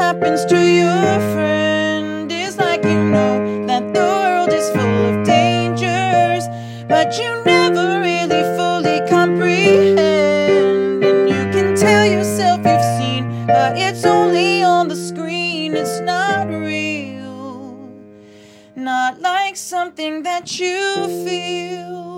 happens to your friend is like you know that the world is full of dangers, but you never really fully comprehend. And you can tell yourself you've seen, but it's only on the screen. It's not real, not like something that you feel.